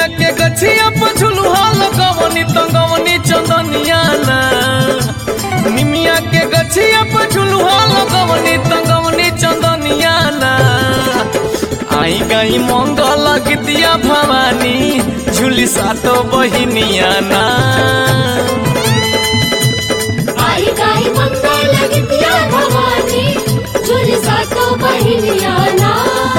के गछिया पर झुलुहा लगवनी तंगवनी चंदनिया ना निमिया के गछिया पर झुलुहा लगवनी तंगवनी चंदनिया ना आई गई मंगल गीतिया भवानी झूली सातो बहिनिया ना आई गई मंगल गीतिया भवानी झूली सातो बहिनिया ना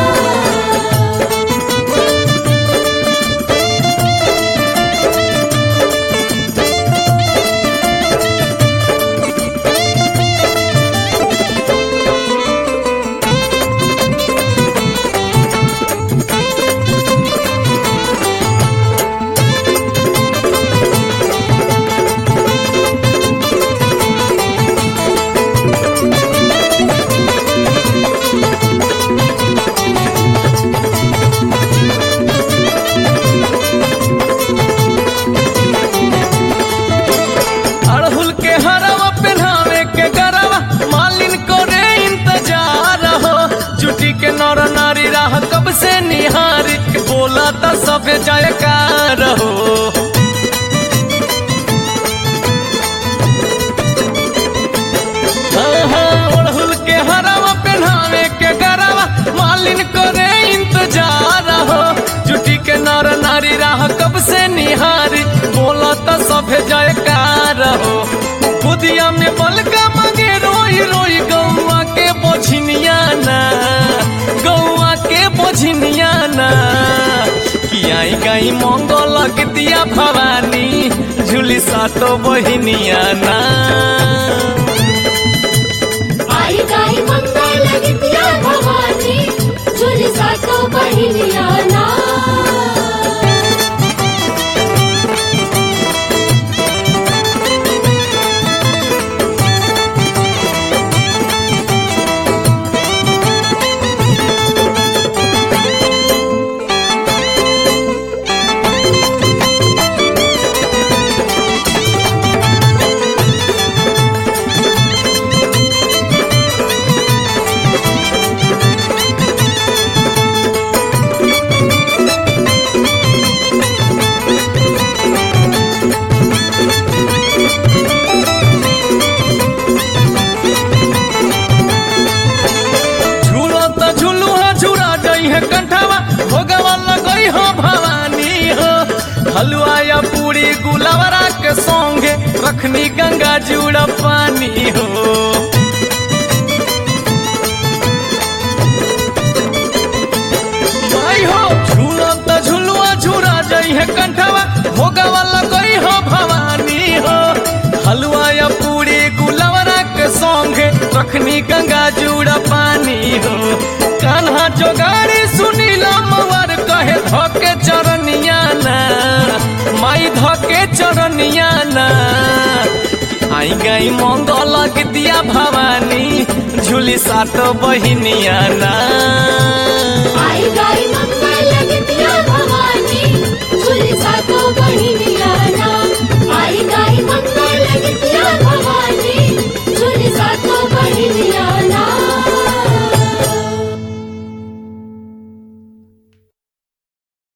अड़हुल के हरवा पहनावे के गरवा मालिन को रे इंतजार हो जुटी के नर नारी राह कब से निहारी बोला त सब जयकार हो अड़हुल के हरवा पहनावे के गरवा मालिन को रे इंतजार हो जुटी के नर नारी राह कब से निहारी बोला त सब जयकार हो बुदिया में बलका मांगे रोई रोई गौआ के बोझनिया ना गौआ के बोझनिया ना कि आई गई मंगल गीतिया भवानी झूली सातो बहिनिया ना आई गई मंगल गीतिया भवानी झूली सातो बहिनिया ना कंठवा भोगवा लगई हो भवानी हो हलवा या पूरी गुलावरा के संगे रखनी गंगा जुड़ा पानी हो भाई हो झूला त झुलुआ झुरा जई है कंठवा भोगवा लगई हो भवानी हो हलवा या पूरी गुलावरा के संगे रखनी गंगा जुड़ा पानी हो कान्हा जोगारी सुनीला मवर कहे धोके चरनिया ना माई धोके चरनिया ना आई गई मंगल गीतिया भवानी झूली सातो बहिनिया ना आई गई मंगल गीतिया